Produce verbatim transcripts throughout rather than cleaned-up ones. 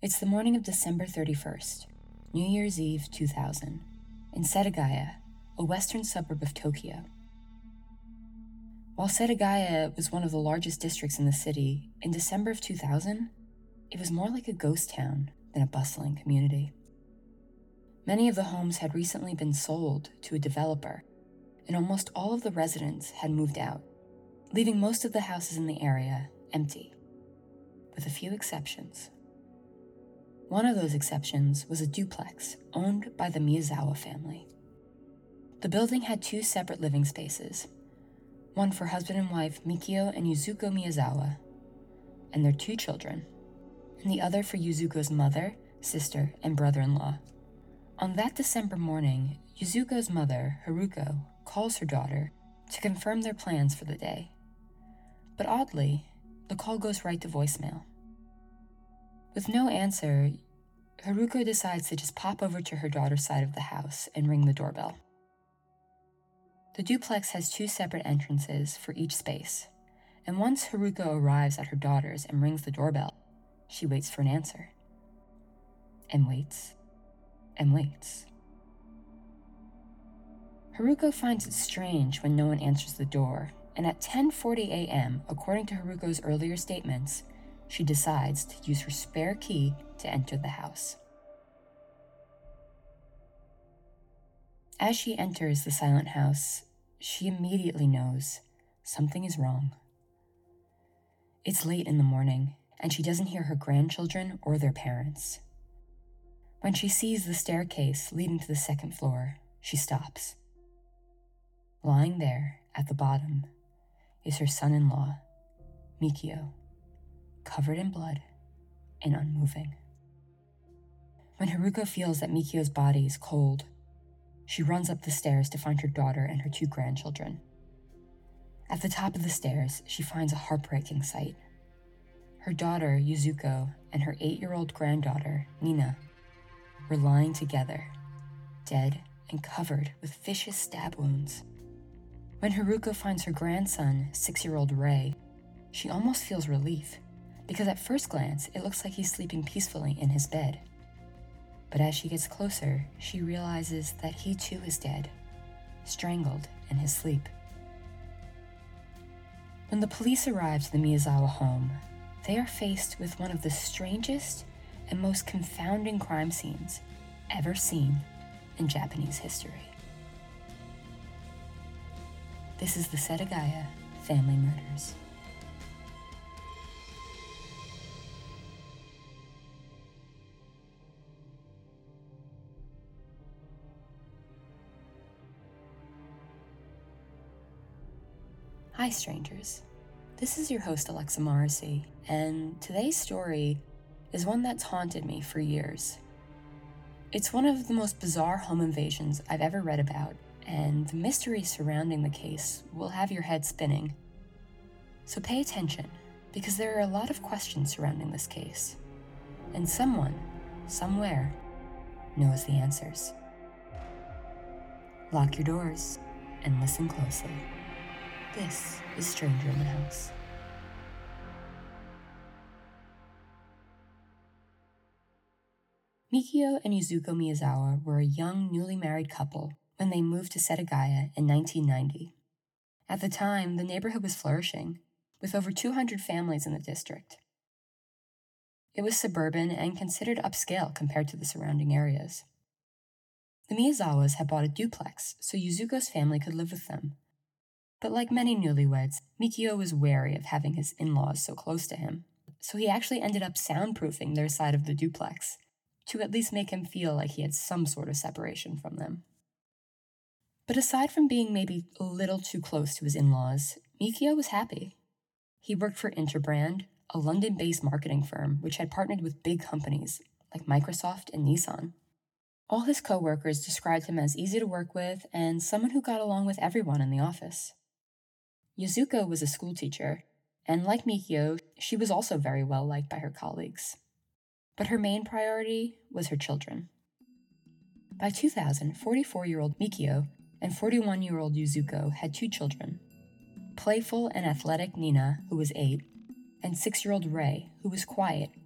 It's the morning of December thirty-first, New Year's Eve two thousand, in Setagaya, a western suburb of Tokyo. While Setagaya was one of the largest districts in the city, in December of two thousand, it was more like a ghost town than a bustling community. Many of the homes had recently been sold to a developer, and almost all of the residents had moved out, leaving most of the houses in the area empty, with a few exceptions. One of those exceptions was a duplex owned by the Miyazawa family. The building had two separate living spaces, one for husband and wife Mikio and Yuzuko Miyazawa and their two children, and the other for Yuzuko's mother, sister, and brother-in-law. On that December morning, Yuzuko's mother, Haruko, calls her daughter to confirm their plans for the day. But oddly, the call goes right to voicemail. With no answer, Haruko decides to just pop over to her daughter's side of the house and ring the doorbell. The duplex has two separate entrances for each space, and once Haruko arrives at her daughter's and rings the doorbell, she waits for an answer. And waits, and waits. Haruko finds it strange when no one answers the door, and at ten forty a.m., according to Haruko's earlier statements, she decides to use her spare key to enter the house. As she enters the silent house, she immediately knows something is wrong. It's late in the morning, and she doesn't hear her grandchildren or their parents. When she sees the staircase leading to the second floor, she stops. Lying there at the bottom is her son-in-law, Mikio, covered in blood and unmoving. When Haruko feels that Mikio's body is cold, she runs up the stairs to find her daughter and her two grandchildren. At the top of the stairs, she finds a heartbreaking sight. Her daughter, Yuzuko, and her eight-year-old granddaughter, Nina, were lying together, dead and covered with vicious stab wounds. When Haruko finds her grandson, six-year-old Rei, she almost feels relief, because at first glance, it looks like he's sleeping peacefully in his bed. But as she gets closer, she realizes that he too is dead, strangled in his sleep. When the police arrive to the Miyazawa home, they are faced with one of the strangest and most confounding crime scenes ever seen in Japanese history. This is the Setagaya Family Murders. Hi, strangers. This is your host, Alexa Morrissey, and today's story is one that's haunted me for years. It's one of the most bizarre home invasions I've ever read about, and the mystery surrounding the case will have your head spinning. So pay attention, because there are a lot of questions surrounding this case, and someone, somewhere, knows the answers. Lock your doors and listen closely. This is Stranger in the House. Mikio and Yuzuko Miyazawa were a young, newly married couple when they moved to Setagaya in nineteen ninety. At the time, the neighborhood was flourishing, with over two hundred families in the district. It was suburban and considered upscale compared to the surrounding areas. The Miyazawas had bought a duplex so Yuzuko's family could live with them. But like many newlyweds, Mikio was wary of having his in-laws so close to him, so he actually ended up soundproofing their side of the duplex, to at least make him feel like he had some sort of separation from them. But aside from being maybe a little too close to his in-laws, Mikio was happy. He worked for Interbrand, a London-based marketing firm which had partnered with big companies like Microsoft and Nissan. All his co-workers described him as easy to work with and someone who got along with everyone in the office. Yuzuko was a schoolteacher, and like Mikio, she was also very well liked by her colleagues. But her main priority was her children. By two thousand, forty-four-year-old Mikio and forty-one-year-old Yuzuko had two children, playful and athletic Nina, who was eight, and six-year-old Rei, who was quiet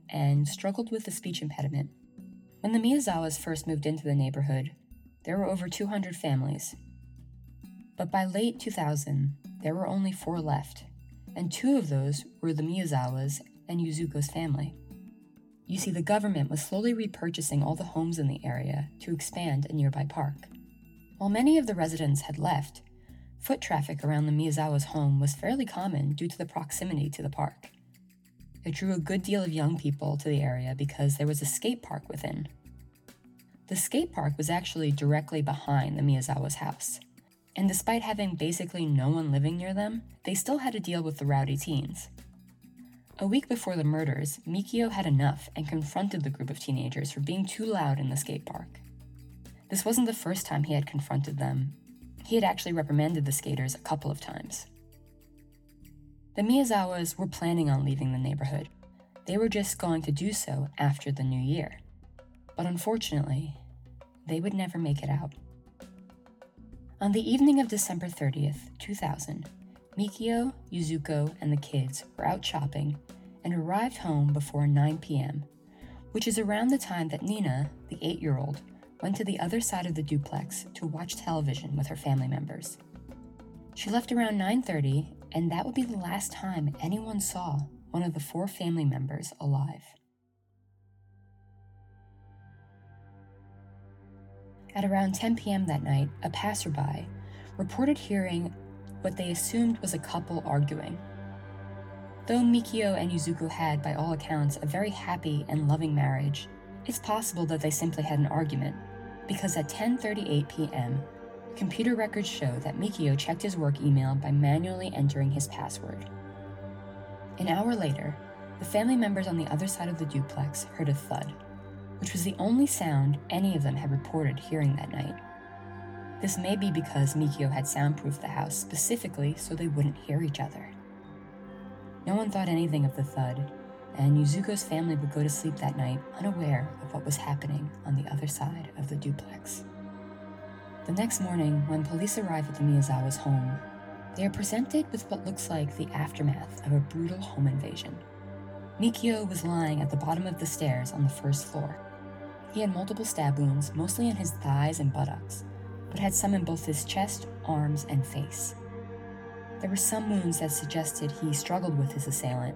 and struggled with a speech impediment. When the Miyazawas first moved into the neighborhood, there were over two hundred families. But by late two thousand, there were only four left, and two of those were the Miyazawas and Yuzuko's family. You see, the government was slowly repurchasing all the homes in the area to expand a nearby park. While many of the residents had left, foot traffic around the Miyazawa's home was fairly common due to the proximity to the park. It drew a good deal of young people to the area because there was a skate park within. The skate park was actually directly behind the Miyazawa's house, and despite having basically no one living near them, they still had to deal with the rowdy teens. A week before the murders, Mikio had enough and confronted the group of teenagers for being too loud in the skate park. This wasn't the first time he had confronted them. He had actually reprimanded the skaters a couple of times. The Miyazawas were planning on leaving the neighborhood. They were just going to do so after the new year. But unfortunately, they would never make it out. On the evening of December thirtieth, two thousand, Mikio, Yuzuko, and the kids were out shopping and arrived home before nine p.m., which is around the time that Nina, the eight-year-old, went to the other side of the duplex to watch television with her family members. She left around nine thirty, and that would be the last time anyone saw one of the four family members alive. At around ten p.m. that night, a passerby reported hearing what they assumed was a couple arguing. Though Mikio and Yuzuko had, by all accounts, a very happy and loving marriage, it's possible that they simply had an argument, because at ten thirty-eight p.m., computer records show that Mikio checked his work email by manually entering his password. An hour later, the family members on the other side of the duplex heard a thud, which was the only sound any of them had reported hearing that night. This may be because Mikio had soundproofed the house specifically so they wouldn't hear each other. No one thought anything of the thud, and Yuzuko's family would go to sleep that night unaware of what was happening on the other side of the duplex. The next morning, when police arrive at the Miyazawa's home, they are presented with what looks like the aftermath of a brutal home invasion. Mikio was lying at the bottom of the stairs on the first floor. He had multiple stab wounds, mostly in his thighs and buttocks, but had some in both his chest, arms, and face. There were some wounds that suggested he struggled with his assailant.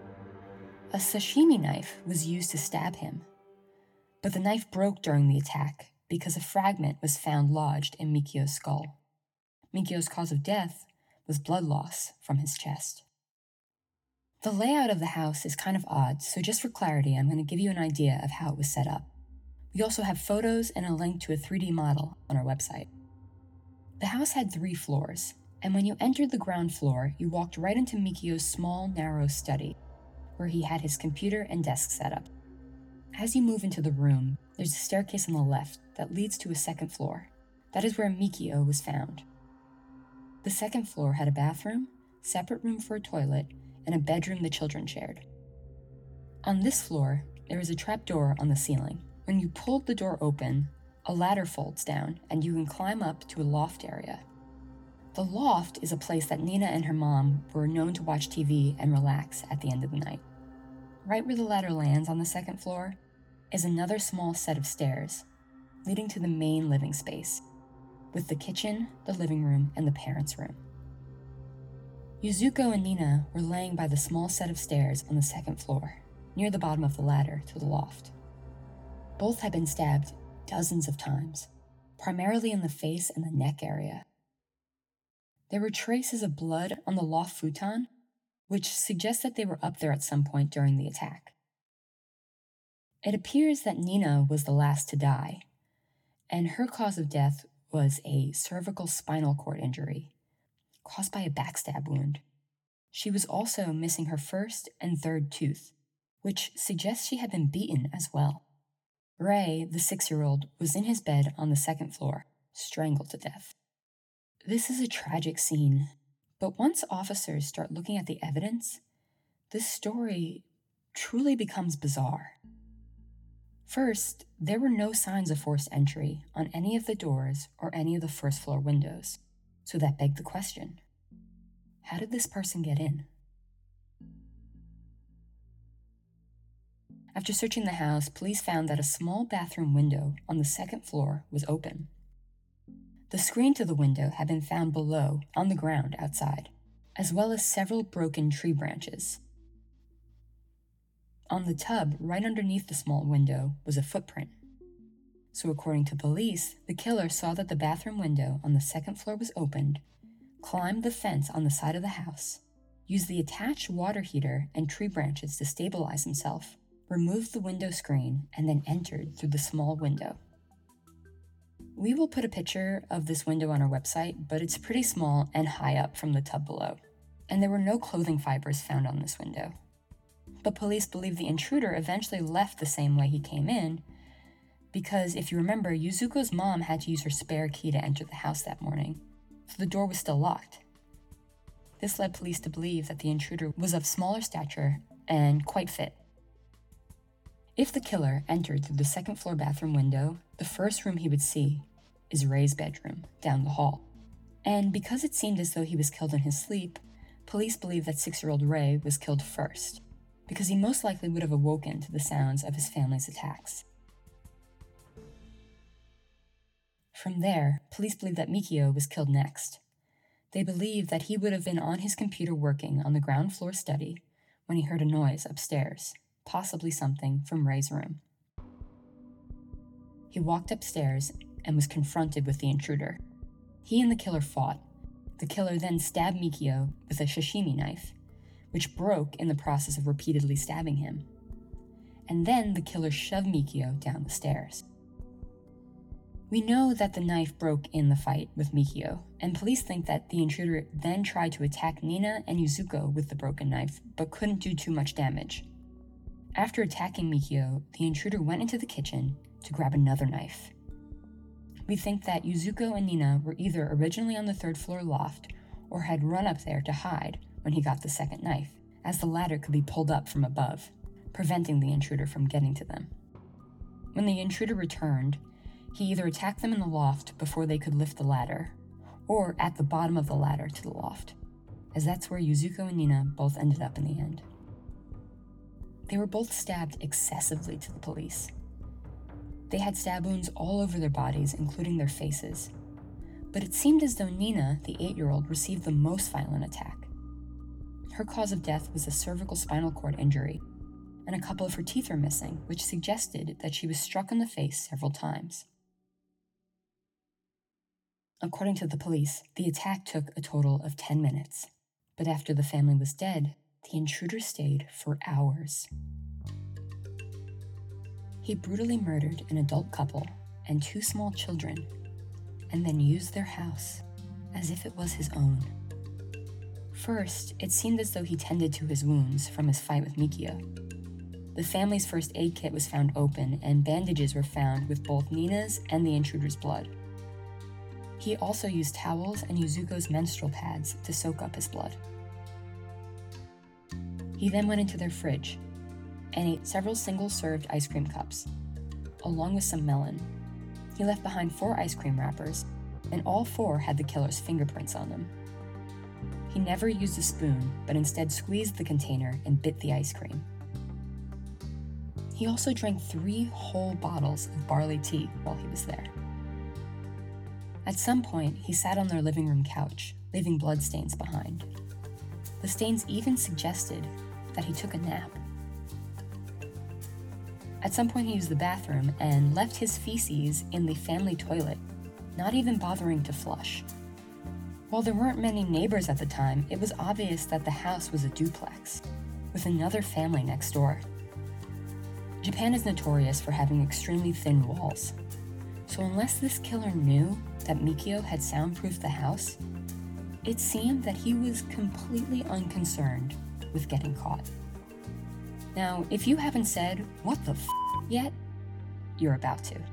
A sashimi knife was used to stab him, but the knife broke during the attack because a fragment was found lodged in Mikio's skull. Mikio's cause of death was blood loss from his chest. The layout of the house is kind of odd, so just for clarity, I'm going to give you an idea of how it was set up. We also have photos and a link to a three D model on our website. The house had three floors, and when you entered the ground floor, you walked right into Mikio's small, narrow study, where he had his computer and desk set up. As you move into the room, there's a staircase on the left that leads to a second floor. That is where Mikio was found. The second floor had a bathroom, separate room for a toilet, and a bedroom the children shared. On this floor, there is a trapdoor on the ceiling. When you pulled the door open, a ladder folds down, and you can climb up to a loft area. The loft is a place that Nina and her mom were known to watch T V and relax at the end of the night. Right where the ladder lands on the second floor is another small set of stairs, leading to the main living space, with the kitchen, the living room, and the parents' room. Yuzuko and Nina were laying by the small set of stairs on the second floor, near the bottom of the ladder to the loft. Both had been stabbed dozens of times, primarily in the face and the neck area. There were traces of blood on the loft futon, which suggests that they were up there at some point during the attack. It appears that Nina was the last to die, and her cause of death was a cervical spinal cord injury caused by a backstab wound. She was also missing her first and third tooth, which suggests she had been beaten as well. Ray, the six-year-old, was in his bed on the second floor, strangled to death. This is a tragic scene, but once officers start looking at the evidence, this story truly becomes bizarre. First, there were no signs of forced entry on any of the doors or any of the first-floor windows, so that begged the question, how did this person get in? After searching the house, police found that a small bathroom window on the second floor was open. The screen to the window had been found below, on the ground outside, as well as several broken tree branches. On the tub, right underneath the small window, was a footprint. So according to police, the killer saw that the bathroom window on the second floor was opened, climbed the fence on the side of the house, used the attached water heater and tree branches to stabilize himself, removed the window screen, and then entered through the small window. We will put a picture of this window on our website, but it's pretty small and high up from the tub below, and there were no clothing fibers found on this window. But police believe the intruder eventually left the same way he came in, because if you remember, Yuzuko's mom had to use her spare key to enter the house that morning, so the door was still locked. This led police to believe that the intruder was of smaller stature and quite fit. If the killer entered through the second floor bathroom window, the first room he would see is Ray's bedroom down the hall. And because it seemed as though he was killed in his sleep, police believe that six-year-old Ray was killed first, because he most likely would have awoken to the sounds of his family's attacks. From there, police believe that Mikio was killed next. They believe that he would have been on his computer working on the ground floor study when he heard a noise upstairs, possibly something from Ray's room. He walked upstairs and was confronted with the intruder. He and the killer fought. The killer then stabbed Mikio with a sashimi knife, which broke in the process of repeatedly stabbing him. And then the killer shoved Mikio down the stairs. We know that the knife broke in the fight with Mikio, and police think that the intruder then tried to attack Nina and Yuzuko with the broken knife, but couldn't do too much damage. After attacking Mikio, the intruder went into the kitchen to grab another knife. We think that Yuzuko and Nina were either originally on the third floor loft or had run up there to hide when he got the second knife, as the ladder could be pulled up from above, preventing the intruder from getting to them. When the intruder returned, he either attacked them in the loft before they could lift the ladder, or at the bottom of the ladder to the loft, as that's where Yuzuko and Nina both ended up in the end. They were both stabbed excessively to the police. They had stab wounds all over their bodies, including their faces. But it seemed as though Nina, the eight-year-old, received the most violent attack. Her cause of death was a cervical spinal cord injury, and a couple of her teeth are missing, which suggested that she was struck in the face several times. According to the police, the attack took a total of ten minutes, but after the family was dead, the intruder stayed for hours. He brutally murdered an adult couple and two small children, and then used their house as if it was his own. First, it seemed as though he tended to his wounds from his fight with Mikio. The family's first aid kit was found open, and bandages were found with both Nina's and the intruder's blood. He also used towels and Yuzuko's menstrual pads to soak up his blood. He then went into their fridge and ate several single-served ice cream cups, along with some melon. He left behind four ice cream wrappers, and all four had the killer's fingerprints on them. He never used a spoon, but instead squeezed the container and bit the ice cream. He also drank three whole bottles of barley tea while he was there. At some point, he sat on their living room couch, leaving bloodstains behind. The stains even suggested that he took a nap. At some point, he used the bathroom and left his feces in the family toilet, not even bothering to flush. While there weren't many neighbors at the time, it was obvious that the house was a duplex, with another family next door. Japan is notorious for having extremely thin walls, so unless this killer knew that Mikio had soundproofed the house, it seemed that he was completely unconcerned with getting caught. Now, if you haven't said, "What the f*** yet, you're about to.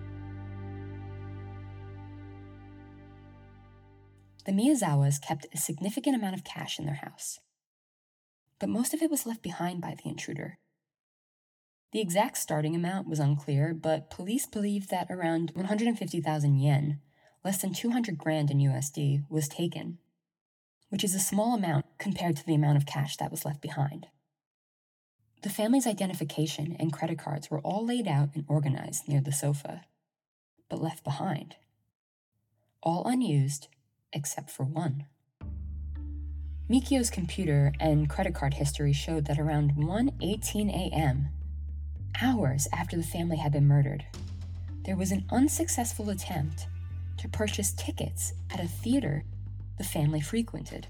The Miyazawas kept a significant amount of cash in their house, but most of it was left behind by the intruder. The exact starting amount was unclear, but police believed that around one hundred fifty thousand yen, less than two hundred grand in U S D, was taken, which is a small amount compared to the amount of cash that was left behind. The family's identification and credit cards were all laid out and organized near the sofa, but left behind. All unused, except for one. Mikio's computer and credit card history showed that around one eighteen a.m., hours after the family had been murdered, there was an unsuccessful attempt to purchase tickets at a theater the family frequented.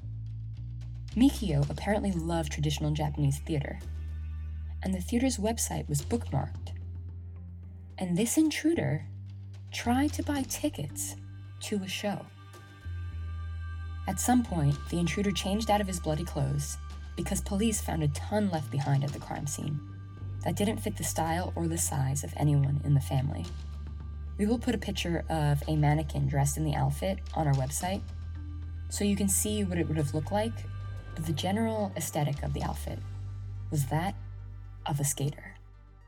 Mikio apparently loved traditional Japanese theater, and the theater's website was bookmarked. And this intruder tried to buy tickets to a show. At some point, the intruder changed out of his bloody clothes because police found a ton left behind at the crime scene that didn't fit the style or the size of anyone in the family. We will put a picture of a mannequin dressed in the outfit on our website so you can see what it would have looked like, but the general aesthetic of the outfit was that of a skater.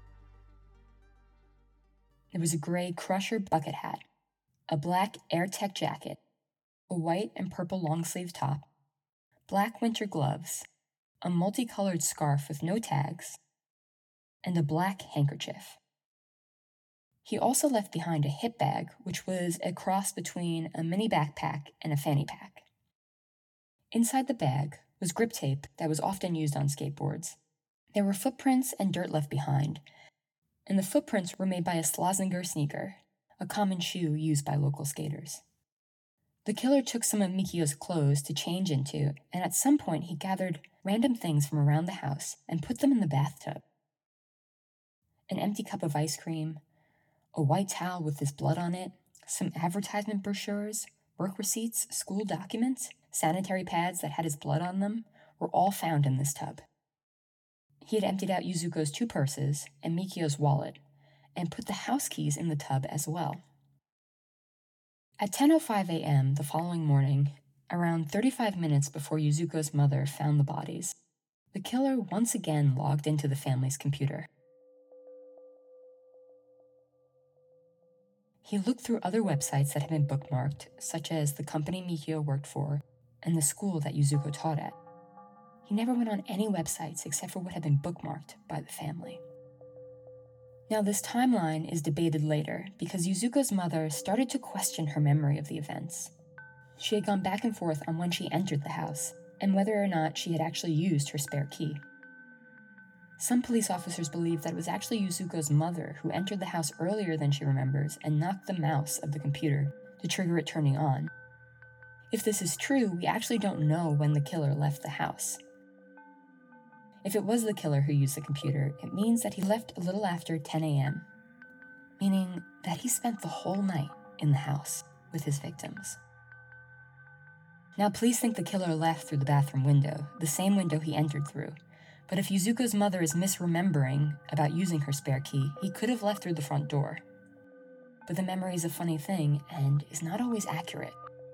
There was a gray Crusher bucket hat, a black AirTech jacket, a white and purple long-sleeve top, black winter gloves, a multicolored scarf with no tags, and a black handkerchief. He also left behind a hip bag, which was a cross between a mini backpack and a fanny pack. Inside the bag was grip tape that was often used on skateboards. There were footprints and dirt left behind, and the footprints were made by a Slazenger sneaker, a common shoe used by local skaters. The killer took some of Mikio's clothes to change into, and at some point he gathered random things from around the house and put them in the bathtub. An empty cup of ice cream, a white towel with his blood on it, some advertisement brochures, work receipts, school documents, sanitary pads that had his blood on them were all found in this tub. He had emptied out Yuzuko's two purses and Mikio's wallet and put the house keys in the tub as well. At ten oh five a.m. the following morning, around thirty-five minutes before Yuzuko's mother found the bodies, the killer once again logged into the family's computer. He looked through other websites that had been bookmarked, such as the company Mikio worked for and the school that Yuzuko taught at. He never went on any websites except for what had been bookmarked by the family. Now, this timeline is debated later because Yuzuko's mother started to question her memory of the events. She had gone back and forth on when she entered the house and whether or not she had actually used her spare key. Some police officers believe that it was actually Yuzuko's mother who entered the house earlier than she remembers and knocked the mouse of the computer to trigger it turning on. If this is true, we actually don't know when the killer left the house. If it was the killer who used the computer, it means that he left a little after ten a.m., meaning that he spent the whole night in the house with his victims. Now, police think the killer left through the bathroom window, the same window he entered through. But if Yuzuko's mother is misremembering about using her spare key, he could have left through the front door. But the memory is a funny thing and is not always accurate.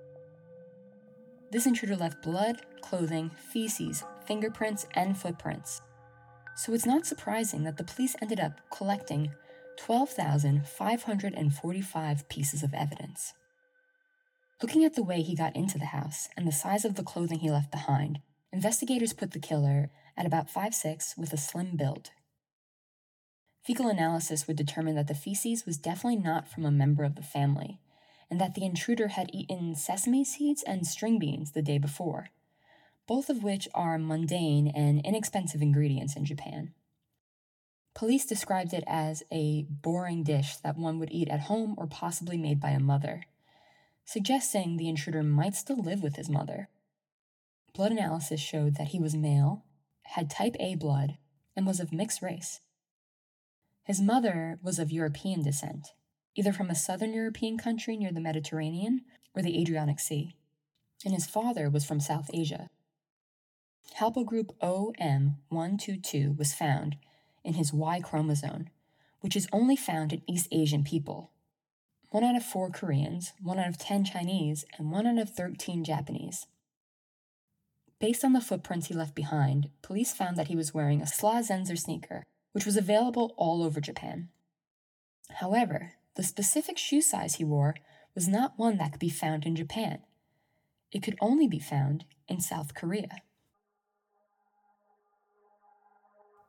This intruder left blood, clothing, feces, fingerprints, and footprints. So it's not surprising that the police ended up collecting twelve thousand five hundred forty-five pieces of evidence. Looking at the way he got into the house and the size of the clothing he left behind, investigators put the killer at about five foot six with a slim build. Fecal analysis would determine that the feces was definitely not from a member of the family, and that the intruder had eaten sesame seeds and string beans the day before, both of which are mundane and inexpensive ingredients in Japan. Police described it as a boring dish that one would eat at home or possibly made by a mother, suggesting the intruder might still live with his mother. Blood analysis showed that he was male, had type A blood, and was of mixed race. His mother was of European descent, either from a southern European country near the Mediterranean or the Adriatic Sea, and his father was from South Asia. Haplogroup O M one two two was found in his Y chromosome, which is only found in East Asian people. One out of four Koreans, one out of ten Chinese, and one out of thirteen Japanese. Based on the footprints he left behind, police found that he was wearing a Slazenger sneaker, which was available all over Japan. However, the specific shoe size he wore was not one that could be found in Japan. It could only be found in South Korea.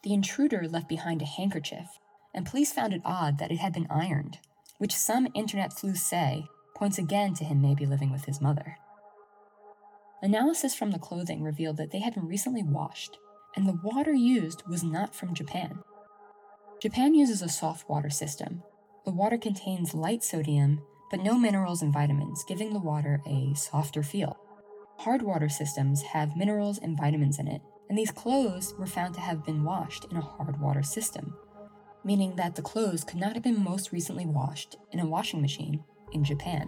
The intruder left behind a handkerchief, and police found it odd that it had been ironed, which some internet sleuths say points again to him maybe living with his mother. Analysis from the clothing revealed that they had been recently washed, and the water used was not from Japan. Japan uses a soft water system. The water contains light sodium, but no minerals and vitamins, giving the water a softer feel. Hard water systems have minerals and vitamins in it, and these clothes were found to have been washed in a hard water system, meaning that the clothes could not have been most recently washed in a washing machine in Japan.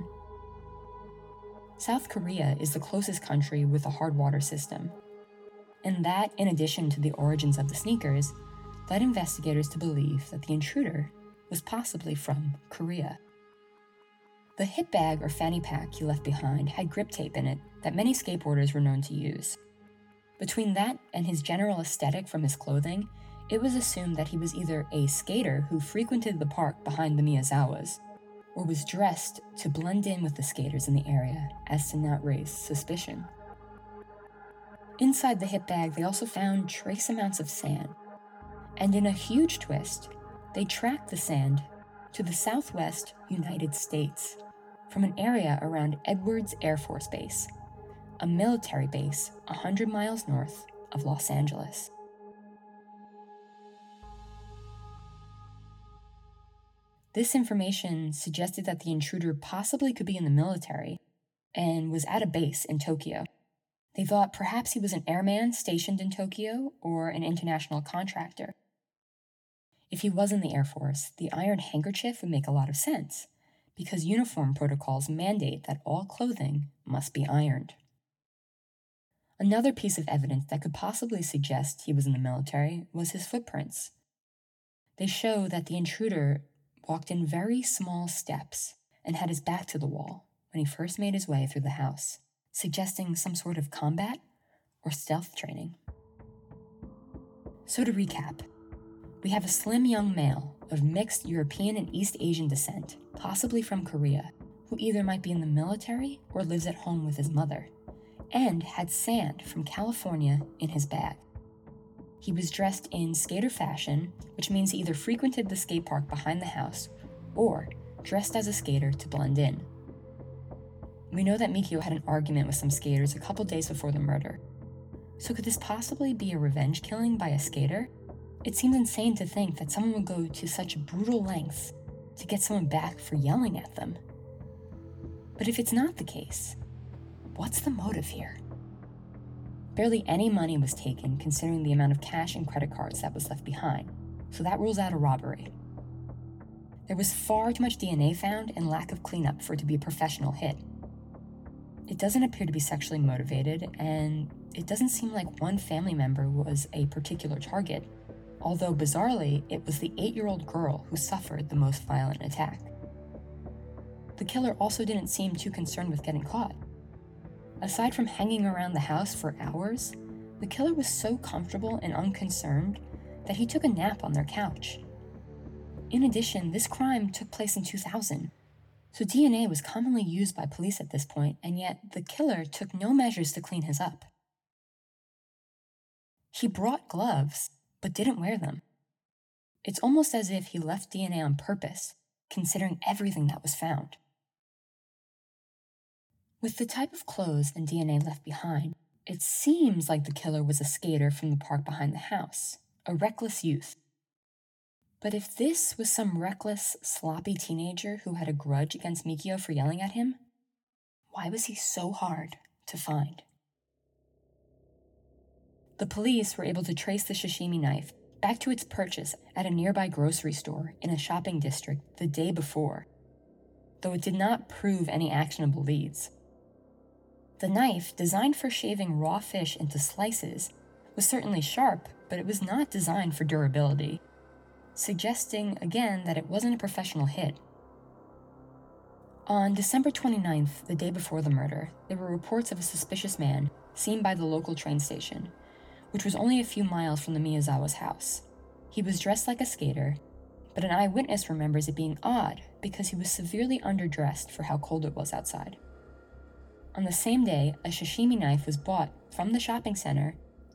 South Korea is the closest country with a hard water system, and that, in addition to the origins of the sneakers, led investigators to believe that the intruder was possibly from Korea. The hip bag or fanny pack he left behind had grip tape in it that many skateboarders were known to use. Between that and his general aesthetic from his clothing, it was assumed that he was either a skater who frequented the park behind the Miyazawas, or was dressed to blend in with the skaters in the area as to not raise suspicion. Inside the hip bag, they also found trace amounts of sand, and in a huge twist, they tracked the sand to the southwest United States from an area around Edwards Air Force Base, a military base one hundred miles north of Los Angeles. This information suggested that the intruder possibly could be in the military and was at a base in Tokyo. They thought perhaps he was an airman stationed in Tokyo or an international contractor. If he was in the Air Force, the iron handkerchief would make a lot of sense, because uniform protocols mandate that all clothing must be ironed. Another piece of evidence that could possibly suggest he was in the military was his footprints. They show that the intruder walked in very small steps and had his back to the wall when he first made his way through the house, suggesting some sort of combat or stealth training. So to recap, we have a slim young male of mixed European and East Asian descent, possibly from Korea, who either might be in the military or lives at home with his mother, and had sand from California in his bag. He was dressed in skater fashion, which means he either frequented the skate park behind the house or dressed as a skater to blend in. We know that Mikio had an argument with some skaters a couple days before the murder. So could this possibly be a revenge killing by a skater? It seems insane to think that someone would go to such brutal lengths to get someone back for yelling at them. But if it's not the case, what's the motive here? Barely any money was taken considering the amount of cash and credit cards that was left behind, so that rules out a robbery. There was far too much D N A found and lack of cleanup for it to be a professional hit. It doesn't appear to be sexually motivated, and it doesn't seem like one family member was a particular target, although bizarrely, it was the eight-year-old girl who suffered the most violent attack. The killer also didn't seem too concerned with getting caught. Aside from hanging around the house for hours, the killer was so comfortable and unconcerned that he took a nap on their couch. In addition, this crime took place in two thousand, so D N A was commonly used by police at this point, and yet the killer took no measures to clean his up. He brought gloves, but didn't wear them. It's almost as if he left D N A on purpose, considering everything that was found. With the type of clothes and D N A left behind, it seems like the killer was a skater from the park behind the house, a reckless youth. But if this was some reckless, sloppy teenager who had a grudge against Mikio for yelling at him, why was he so hard to find? The police were able to trace the sashimi knife back to its purchase at a nearby grocery store in a shopping district the day before, though it did not prove any actionable leads. The knife, designed for shaving raw fish into slices, was certainly sharp, but it was not designed for durability, suggesting again that it wasn't a professional hit. On December twenty-ninth, the day before the murder, there were reports of a suspicious man seen by the local train station, which was only a few miles from the Miyazawa's house. He was dressed like a skater, but an eyewitness remembers it being odd because he was severely underdressed for how cold it was outside. On the same day, a sashimi knife was bought from the shopping center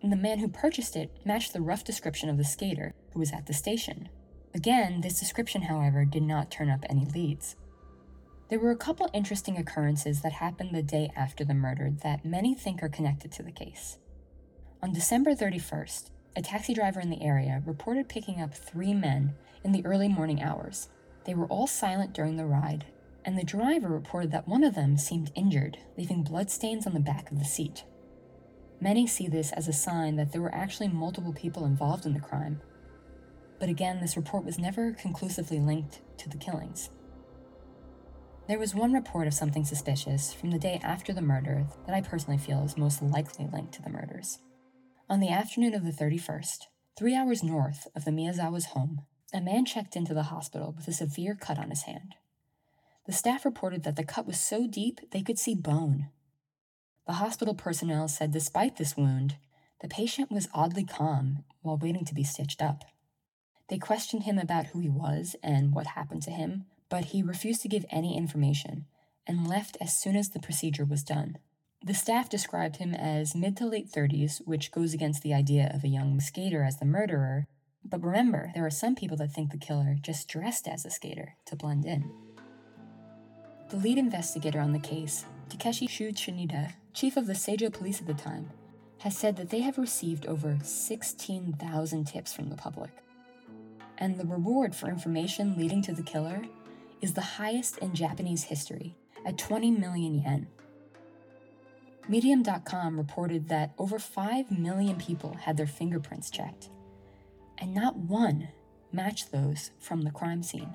and the man who purchased it matched the rough description of the skater who was at the station. Again, this description, however, did not turn up any leads. There were a couple interesting occurrences that happened the day after the murder that many think are connected to the case. On December thirty-first, a taxi driver in the area reported picking up three men in the early morning hours. They were all silent during the ride, and the driver reported that one of them seemed injured, leaving bloodstains on the back of the seat. Many see this as a sign that there were actually multiple people involved in the crime. But again, this report was never conclusively linked to the killings. There was one report of something suspicious from the day after the murder that I personally feel is most likely linked to the murders. On the afternoon of the thirty-first, three hours north of the Miyazawa's home, a man checked into the hospital with a severe cut on his hand. The staff reported that the cut was so deep they could see bone. The hospital personnel said despite this wound, the patient was oddly calm while waiting to be stitched up. They questioned him about who he was and what happened to him, but he refused to give any information and left as soon as the procedure was done. The staff described him as mid to late thirties, which goes against the idea of a young skater as the murderer. But remember, there are some people that think the killer just dressed as a skater to blend in. The lead investigator on the case, Takeshi Shuchinida, chief of the Seijo police at the time, has said that they have received over sixteen thousand tips from the public. And the reward for information leading to the killer is the highest in Japanese history, at twenty million yen. Medium dot com reported that over five million people had their fingerprints checked, and not one matched those from the crime scene.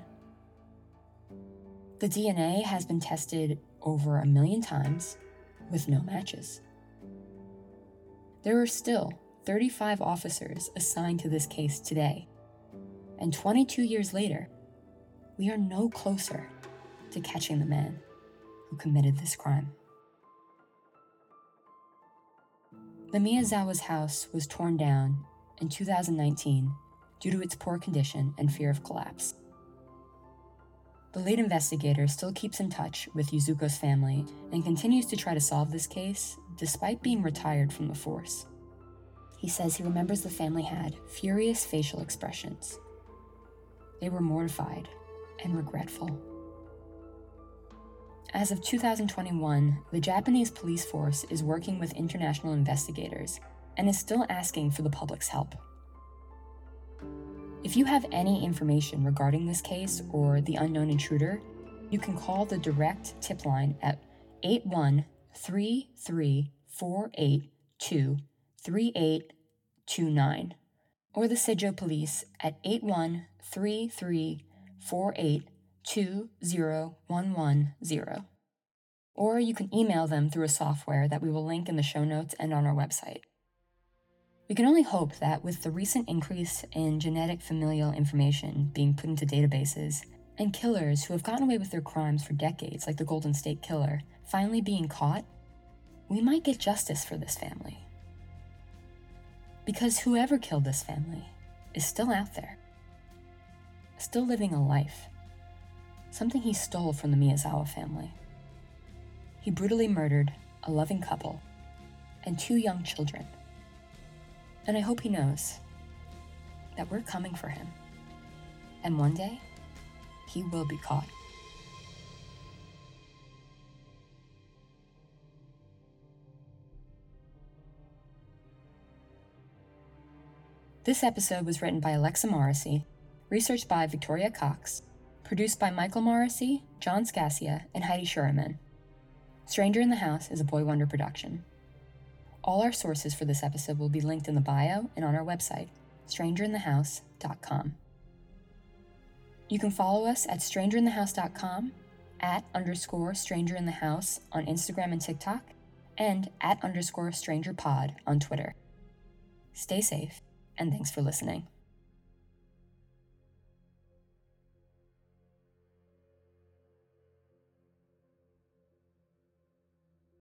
The D N A has been tested over a million times with no matches. There are still thirty-five officers assigned to this case today, and twenty-two years later, we are no closer to catching the man who committed this crime. The Miyazawa's house was torn down in two thousand nineteen due to its poor condition and fear of collapse. The lead investigator still keeps in touch with Yuzuko's family and continues to try to solve this case despite being retired from the force. He says he remembers the family had furious facial expressions. They were mortified and regretful. As of two thousand twenty-one, the Japanese police force is working with international investigators and is still asking for the public's help. If you have any information regarding this case or the unknown intruder, you can call the direct tip line at eight one three three four eight two three eight two nine or the Seijo Police at eight one three three four eight two zero one one zero. Or you can email them through a software that we will link in the show notes and on our website. We can only hope that with the recent increase in genetic familial information being put into databases, and killers who have gotten away with their crimes for decades, like the Golden State Killer, finally being caught, we might get justice for this family. Because whoever killed this family is still out there, still living a life, something he stole from the Miyazawa family. He brutally murdered a loving couple and two young children. And I hope he knows that we're coming for him. And one day, he will be caught. This episode was written by Alexa Morrissey, researched by Victoria Cox, produced by Michael Morrissey, John Scassia, and Heidi Schurman. Stranger in the House is a Boy Wonder production. All our sources for this episode will be linked in the bio and on our website, stranger in the house dot com. You can follow us at stranger in the house dot com, at underscore strangerinthehouse on Instagram and TikTok, and at underscore strangerpod on Twitter. Stay safe, and thanks for listening.